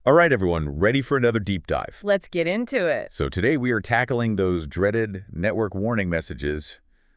All right, everyone, ready for another deep dive. Let's get into it. So today we are tackling those dreaded network warning messages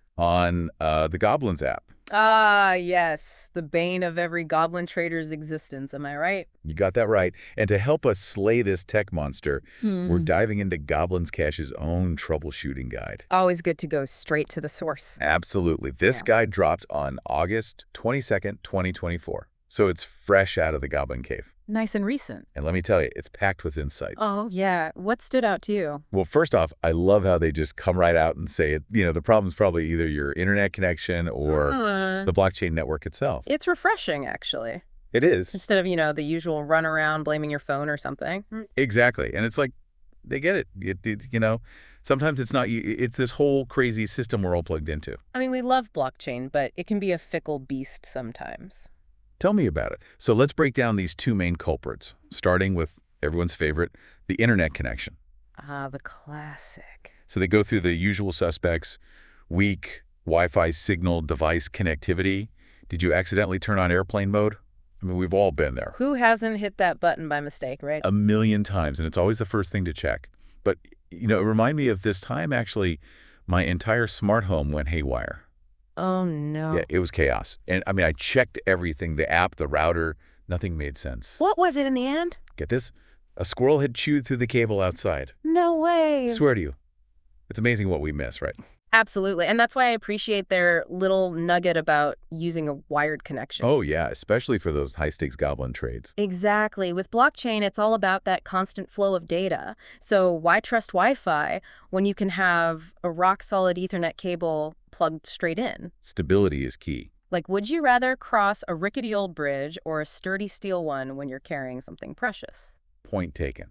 on the Goblins app. Ah, yes, the bane of every goblin trader's existence, am I right? You got that right. And to help us slay this tech monster, we're diving into Goblins Cash's own troubleshooting guide. Always good to go straight to the source. Absolutely. This Yeah. guide dropped on August 22nd, 2024. So it's fresh out of the Goblin Cave. Nice and recent. And let me tell you, it's packed with insights. Oh, yeah. What stood out to you? Well, first off, I love how they just come right out and say it. The problem's probably either your internet connection or the blockchain network itself. It's refreshing, actually. It is. Instead of, the usual run around blaming your phone or something. Exactly. And it's like, they get it. Sometimes it's not, it's this whole crazy system we're all plugged into. I mean, we love blockchain, but it can be a fickle beast sometimes. Tell me about it. So let's break down these two main culprits, starting with everyone's favorite, the internet connection. Ah, the classic. So they go through the usual suspects: weak Wi-Fi signal device connectivity. Did you accidentally turn on airplane mode? I mean, we've all been there. Who hasn't hit that button by mistake, right? A million times, and it's always the first thing to check. But, it reminded me of this time, actually, my entire smart home went haywire. Oh, no. Yeah, it was chaos. And, I checked everything, the app, the router, nothing made sense. What was it in the end? Get this? A squirrel had chewed through the cable outside. No way. Swear to you. It's amazing what we miss, right? Absolutely. And that's why I appreciate their little nugget about using a wired connection. Oh, yeah, especially for those high-stakes goblin trades. Exactly. With blockchain, it's all about that constant flow of data. So why trust Wi-Fi when you can have a rock-solid Ethernet cable plugged straight in? Stability is key. Like, would you rather cross a rickety old bridge or a sturdy steel one when you're carrying something precious? Point taken.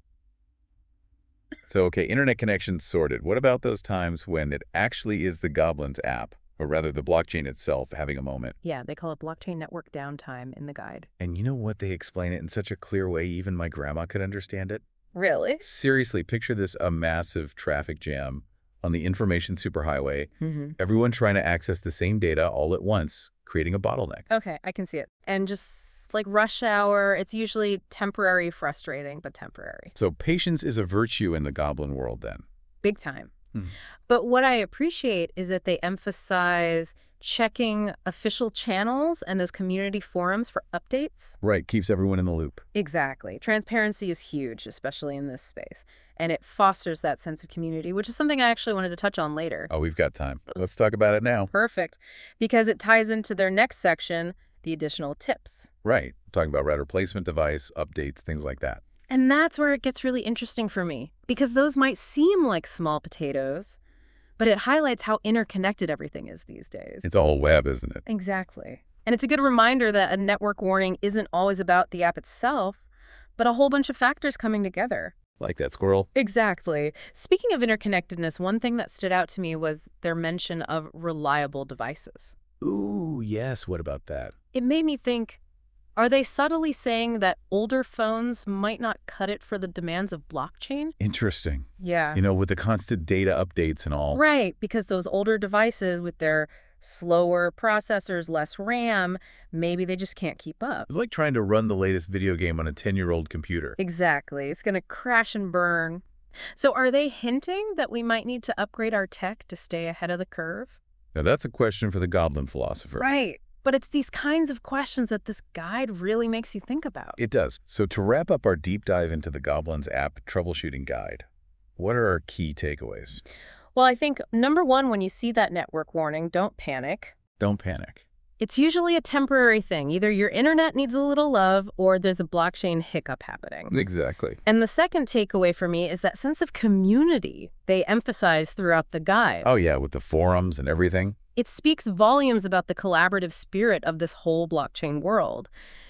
So, okay, internet connections sorted. What about those times when it actually is the Goblins app, or rather the blockchain itself, having a moment? Yeah, they call it blockchain network downtime in the guide. And you know what? They explain it in such a clear way, even my grandma could understand it. Really? Seriously, picture this: a massive traffic jam on the information superhighway, Mm-hmm. everyone trying to access the same data all at once, creating a bottleneck. Okay, I can see it. And just like rush hour, it's usually temporary, frustrating, but temporary. So patience is a virtue in the Goblin world then. Big time. Hmm. But what I appreciate is that they emphasize checking official channels and those community forums for updates. Right, keeps everyone in the loop. Exactly. Transparency is huge, especially in this space. And it fosters that sense of community, which is something I actually wanted to touch on later. Oh, we've got time. Let's talk about it now. Perfect. Because it ties into their next section, the additional tips. Right, talking about router placement device, updates, things like that. And that's where it gets really interesting for me, because those might seem like small potatoes, but it highlights how interconnected everything is these days. It's all web, isn't it? Exactly. And it's a good reminder that a network warning isn't always about the app itself, but a whole bunch of factors coming together. Like that squirrel. Exactly. Speaking of interconnectedness, one thing that stood out to me was their mention of reliable devices. Ooh, yes, what about that? It made me think, are they subtly saying that older phones might not cut it for the demands of blockchain? Interesting. Yeah. With the constant data updates and all. Right, because those older devices with their slower processors, less RAM, maybe they just can't keep up. It's like trying to run the latest video game on a 10-year-old computer. Exactly. It's going to crash and burn. So are they hinting that we might need to upgrade our tech to stay ahead of the curve? Now that's a question for the Goblin philosopher. Right. But it's these kinds of questions that this guide really makes you think about. It does. So to wrap up our deep dive into the Goblins app troubleshooting guide, what are our key takeaways? Well, I think, number one, when you see that network warning, don't panic. Don't panic. It's usually a temporary thing. Either your internet needs a little love or there's a blockchain hiccup happening. Exactly. And the second takeaway for me is that sense of community they emphasize throughout the guide. Oh, yeah, with the forums and everything. It speaks volumes about the collaborative spirit of this whole blockchain world.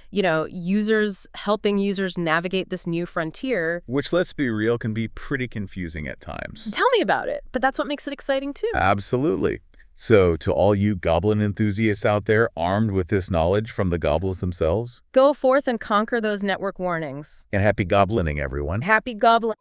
Users helping users navigate this new frontier. Which, let's be real, can be pretty confusing at times. Tell me about it. But that's what makes it exciting, too. Absolutely. So to all you Goblin enthusiasts out there armed with this knowledge from the goblins themselves, go forth and conquer those network warnings. and happy goblining, everyone. Happy goblin.